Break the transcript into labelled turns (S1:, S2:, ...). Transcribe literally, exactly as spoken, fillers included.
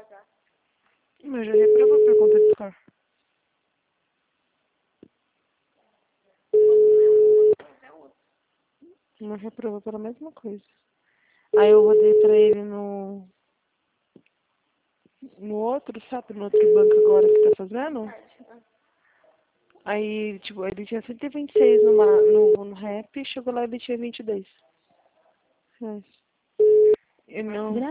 S1: Mas já reprovou por conta de score. Não reprovou pela mesma coisa. Aí eu rodei pra ele no... No outro, sabe? No outro banco agora que tá fazendo. Aí, tipo, ele tinha cento e vinte e seis no, ma- no, no rap e chegou lá e ele tinha vinte e dois. É. E não...